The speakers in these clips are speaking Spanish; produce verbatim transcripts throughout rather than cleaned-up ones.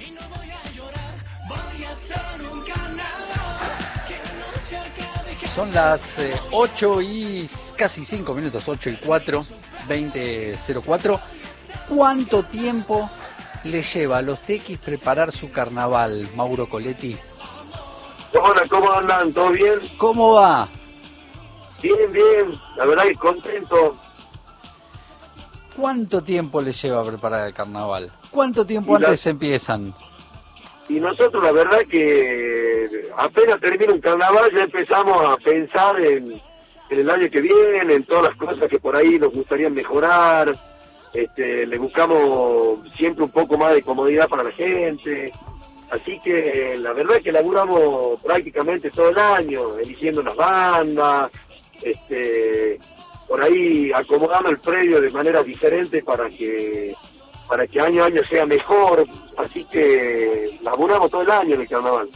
Son las eh, ocho y casi cinco minutos, ocho y cuatro, veinte cero cuatro. ¿Cuánto tiempo le lleva a los tequis preparar su carnaval, Mauro Coletti? Hola, ¿cómo andan? ¿Todo bien? ¿Cómo va? Bien, bien, la verdad que contento. ¿Cuánto tiempo le lleva a preparar el carnaval? ¿Cuánto tiempo y antes la... empiezan? Y nosotros la verdad que apenas termina un carnaval ya empezamos a pensar en, en el año que viene, en todas las cosas que por ahí nos gustaría mejorar. Este, le buscamos siempre un poco más de comodidad para la gente. Así que la verdad es que laburamos prácticamente todo el año, eligiendo las bandas, este, por ahí acomodando el predio de manera diferente para que para que año a año sea mejor. Así que laburamos todo el año en el carnaval.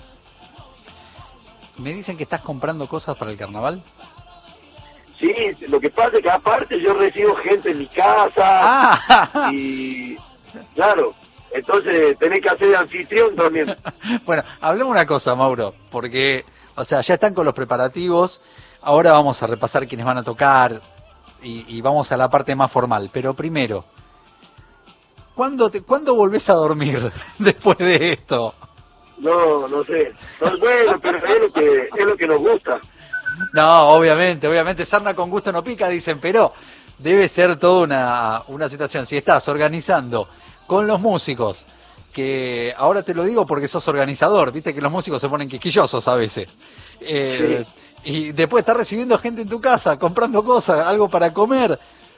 ¿Me dicen que estás comprando cosas para el carnaval? Sí, lo que pasa es que aparte yo recibo gente en mi casa ah. y claro, entonces tenés que hacer de anfitrión también. Bueno, hablemos una cosa, Mauro, porque, o sea, ya están con los preparativos, ahora vamos a repasar quiénes van a tocar y, y vamos a la parte más formal, pero primero, ¿cuándo, te, ¿cuándo volvés a dormir después de esto? No, no sé, no, bueno, pero es lo que, es lo que nos gusta. No, obviamente, obviamente, sarna con gusto no pica, dicen, pero debe ser toda una, una situación. Si estás organizando con los músicos, que ahora te lo digo porque sos organizador, viste que los músicos se ponen quisquillosos a veces, eh, sí. Y después estás recibiendo gente en tu casa, comprando cosas, algo para comer,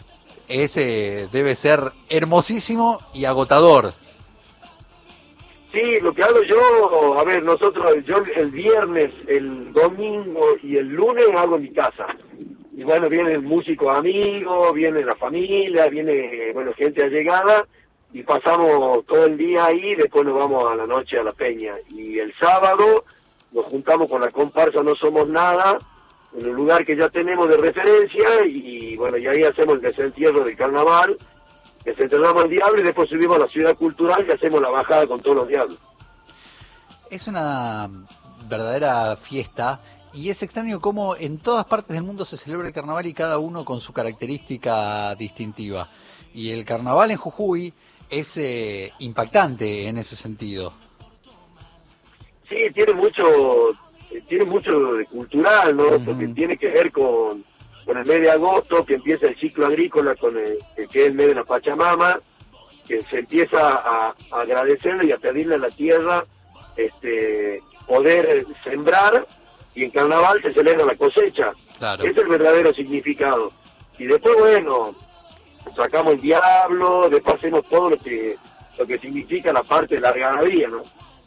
ese debe ser hermosísimo y agotador. Sí, lo que hago yo, a ver, nosotros, yo el viernes, el domingo y el lunes hago en mi casa. Y bueno, vienen músicos amigos, viene la familia, viene, bueno, gente allegada, y pasamos todo el día ahí, después nos vamos a la noche a la peña. Y el sábado nos juntamos con la comparsa No Somos Nada, en un lugar que ya tenemos de referencia, y bueno, y ahí hacemos el desentierro del carnaval, desentrenamos al diablo y después subimos a la ciudad cultural y hacemos la bajada con todos los diablos. Es una verdadera fiesta y es extraño cómo en todas partes del mundo se celebra el carnaval y cada uno con su característica distintiva. Y el carnaval en Jujuy es eh, impactante en ese sentido. Sí, tiene mucho, tiene mucho de cultural, ¿no? Uh-huh. Porque tiene que ver con... con el mes de agosto, que empieza el ciclo agrícola, con el, que es el mes de la Pachamama, que se empieza a, a agradecerle y a pedirle a la tierra este, poder sembrar, y en carnaval se celebra la cosecha. Claro. Ese es el verdadero significado. Y después, bueno, sacamos el diablo, después hacemos todo lo que lo que significa la parte de la ganadería, ¿no?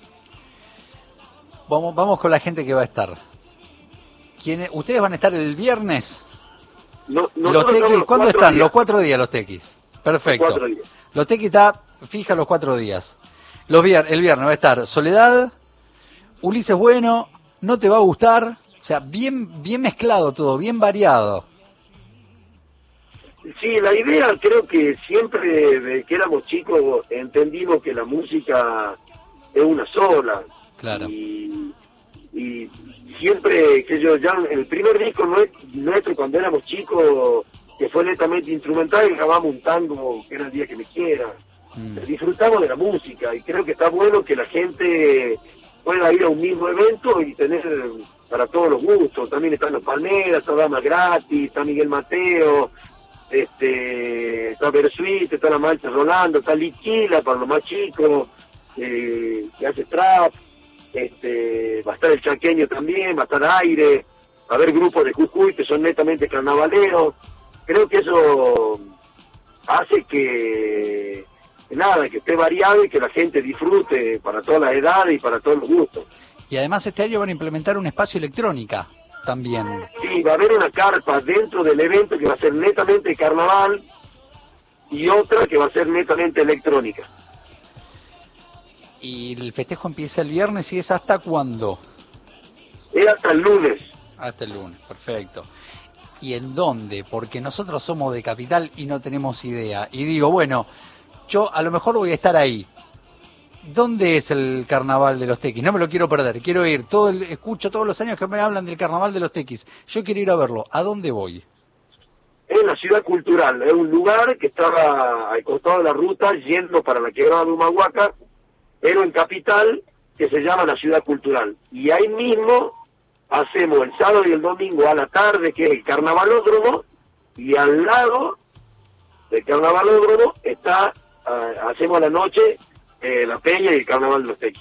Vamos, vamos con la gente que va a estar. ¿Quién, ¿Ustedes van a estar el viernes? No, los tequis, ¿cuándo están? Días. Los cuatro días los tequis. Perfecto. Los, días. los tequis está fija los cuatro días. Los vier, el viernes va a estar Soledad, Ulises Bueno, No Te Va a Gustar, o sea, bien, bien mezclado todo, bien variado. Sí, la idea, creo que siempre desde que éramos chicos entendimos que la música es una sola. Claro. Y, y siempre que yo, ya el primer disco nuestro cuando éramos chicos, que fue netamente instrumental, grabamos un tango que era El Día Que Me Quiera. Mm. Disfrutamos de la música y creo que está bueno que la gente pueda ir a un mismo evento y tener para todos los gustos. También están los Palmeras, está Dama Gratis, está Miguel Mateo, este, está Versuit, está La Marcha Rolando, está Liquila para los más chicos, eh, que hace trap. Este, va a estar el Chaqueño también, va a estar Aire, va a haber grupos de Jujuy que son netamente carnavaleros. Creo que eso hace que, que nada, que esté variado y que la gente disfrute para todas las edades y para todos los gustos. Y además este año van a implementar un espacio electrónica también. Sí, va a haber una carpa dentro del evento que va a ser netamente carnaval y otra que va a ser netamente electrónica. ¿Y el festejo empieza el viernes y es hasta cuándo? Es hasta el lunes. Hasta el lunes, perfecto. ¿Y en dónde? Porque nosotros somos de Capital y no tenemos idea. Y digo, bueno, yo a lo mejor voy a estar ahí. ¿Dónde es el carnaval de los Tequis? No me lo quiero perder, quiero ir. Todo el, escucho todos los años que me hablan del carnaval de los Tequis. Yo quiero ir a verlo. ¿A dónde voy? Es la ciudad cultural, es un lugar que estaba al costado de la ruta yendo para la quebrada de Humahuaca, pero en capital, que se llama la ciudad cultural. Y ahí mismo hacemos el sábado y el domingo a la tarde, que es el carnavalódromo, y al lado del carnavalódromo está, uh, hacemos a la noche eh, la peña y el carnaval de los Tequis.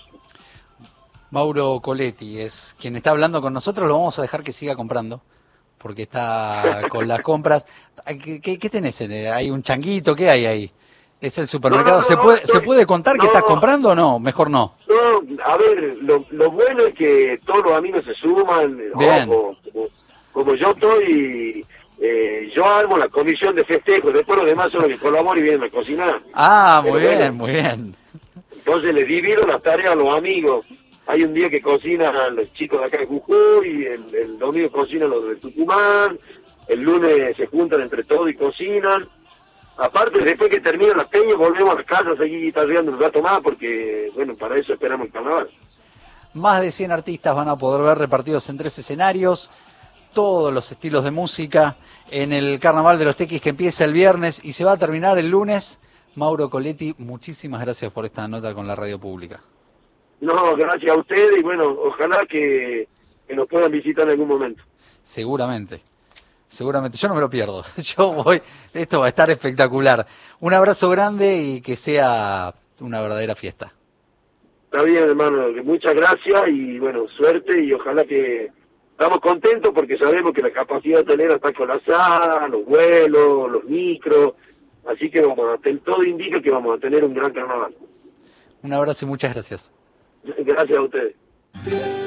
Mauro Coletti es quien está hablando con nosotros, lo vamos a dejar que siga comprando, porque está con las compras. ¿Qué, qué, qué tenés? ¿Hay un changuito? ¿Qué hay ahí? ¿Es el supermercado? No, no, ¿Se, puede, no, ¿Se puede contar no, que estás comprando o no? Mejor no. No, a ver, lo, lo bueno es que todos los amigos se suman. Bien. Como, como, como yo estoy, eh, yo armo la comisión de festejo, después los demás son los que colaboran y vienen a cocinar. Ah, muy Pero bien, bueno, muy bien. Entonces les divido las tareas a los amigos. Hay un día que cocinan los chicos de acá de Jujuy, el, el domingo cocinan los de Tucumán, el lunes se juntan entre todos y cocinan. Aparte, después que termina la peña, volvemos a la casa a seguir guitarreando un rato más, porque, bueno, para eso esperamos el carnaval. Más de cien artistas van a poder ver repartidos en tres escenarios, todos los estilos de música, en el Carnaval de los Tequis que empieza el viernes y se va a terminar el lunes. Mauro Coletti, muchísimas gracias por esta nota con la radio pública. No, gracias a ustedes y bueno, ojalá que, que nos puedan visitar en algún momento. Seguramente. Seguramente, yo no me lo pierdo, yo voy, esto va a estar espectacular. Un abrazo grande y que sea una verdadera fiesta. Está bien, hermano, muchas gracias y bueno, suerte y ojalá que estamos contentos porque sabemos que la capacidad hotelera está colapsada, los vuelos, los micros, así que vamos a tener, todo indica que vamos a tener un gran carnaval. Un abrazo y muchas gracias. Gracias a ustedes.